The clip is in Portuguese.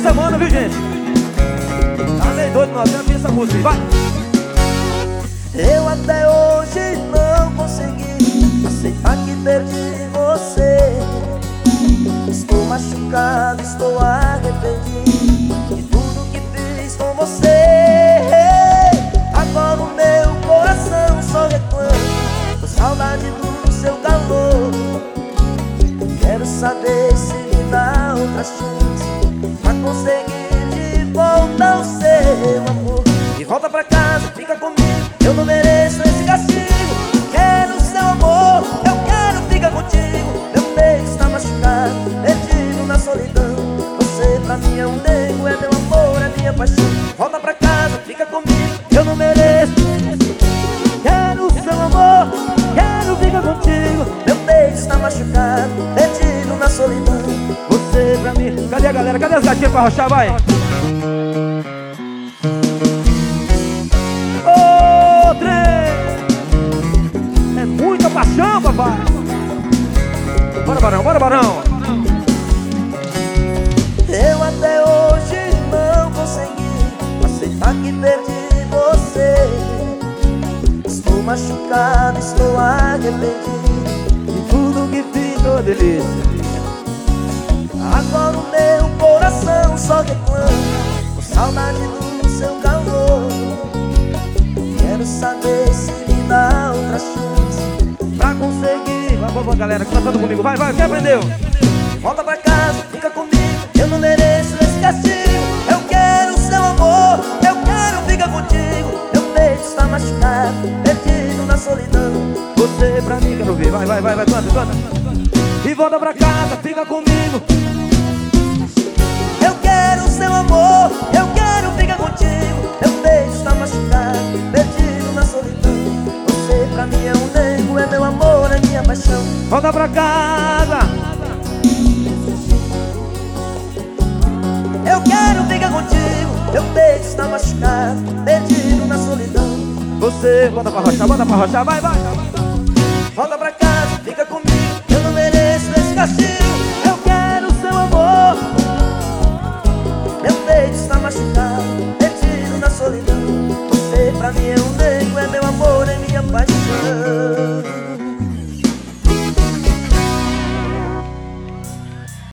semana, viu, gente? Tá meio doido, nós temos essa música aí, vai! Eu até hoje não consegui aceitar que perdi você. Estou machucado, estou arrependido de tudo que fiz com você. Agora o meu coração só reclama, com saudade do seu calor. Quero saber se me dá outra chance pra conseguir de volta o seu amor. E volta pra casa, fica comigo, eu não mereço esse castigo. Quero seu amor, eu quero ficar contigo. Meu peito está machucado, perdido na solidão. Você pra mim é um nego, é meu amor, é minha paixão. Volta pra casa, fica comigo, eu não mereço. Quero seu amor, quero ficar contigo. Meu peito está machucado, perdido na solidão. Você pra mim. Cadê a galera? Cadê as gatinhas pra arrochar, vai? Ô, trem! É muita paixão, papai! Bora, Barão, bora, Barão! Eu até hoje não consegui aceitar que perdi você. Estou machucado, estou arrependido De tudo que fiz, ô delícia! Agora o meu coração só reclama, com saudade do seu calor. Quero saber se me dá outra chance Pra conseguir... Vamos, galera, cantando comigo, vai, vai, quem aprendeu? Volta pra casa, fica comigo, eu não mereço esse castigo. Eu quero seu amor, eu quero ficar contigo. Meu peito está machucado, perdido na solidão. Você pra mim, quero ver, vai, vai, vai, vai, canta, canta. E volta pra casa, fica comigo. Eu quero seu amor, eu quero ficar contigo. Meu peito está machucado, perdido na solidão. Você pra mim é um nego, é meu amor, é minha paixão. Volta pra casa. Eu quero ficar contigo. Meu peito está machucado, perdido na solidão. Você, bota pra rochar, vai, vai.